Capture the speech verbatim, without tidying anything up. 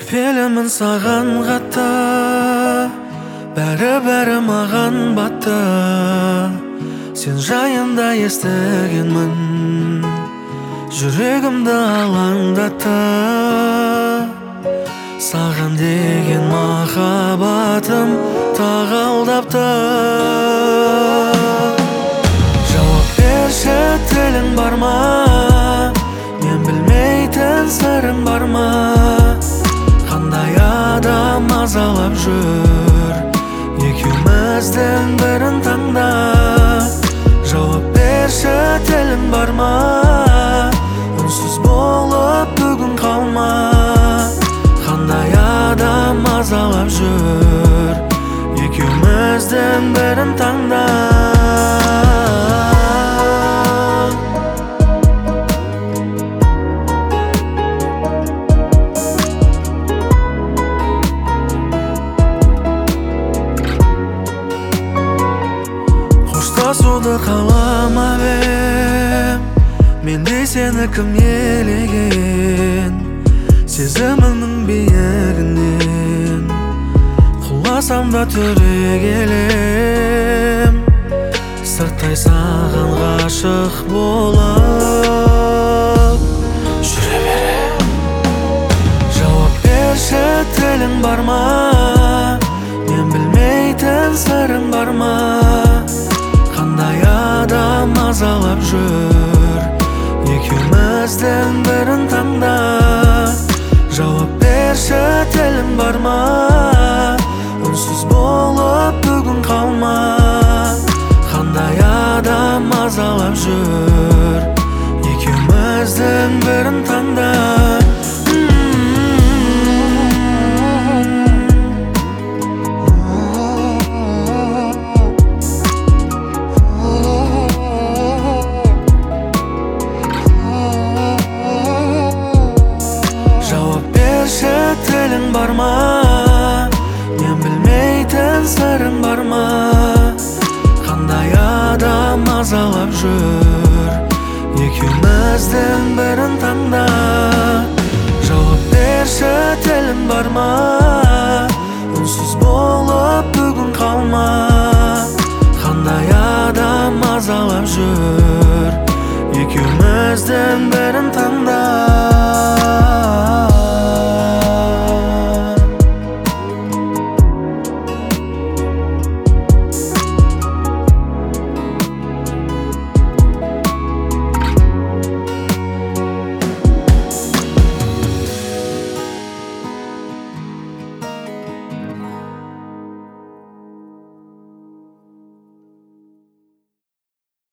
Өкпелімін саған қатты, бәрі-бәрі маған батты. Сен жайында естігенмін, жүрегімді алаңдатты. Саған деген махаббатым тағы алдапты. Жауап берші, тілің бар ма? Мен білмейтін сырың бар ма? Қандай адам мазалап жүр, екеуміздің бірін таңда. Жауап берші, тілің бар ма? Үнсіз болып бүгін қалма. Қандай адам мазалап жүр, екеуміздің бірін таңда. Қоштасуды қаламап ем, менде сені кім елеген? Сезіміңнің биігінен құласам да түрегелем. Сырттай саған ғашық болып жүре берем. Жауап берші, тілің бар ма? Мен білмейтін сырың бар ма? Қандай адам мазалап жүр, екеуміздің бірін таңда. Жауап берші, тілің бар ма? Үнсіз болып бүгін қалма. Қандай адам мазалап жүр, екеуміздің бірін таңда. Тілің бар ма? Мен білмейтін сырың бар ма? Қандай адам мазалап жүр, екеуміздің бірін таңда. Жауап берші, тілің бар ма? Үнсіз болып бүгін қалма. Қандай адам мазалап жүр, екеуміздің бірін таңда.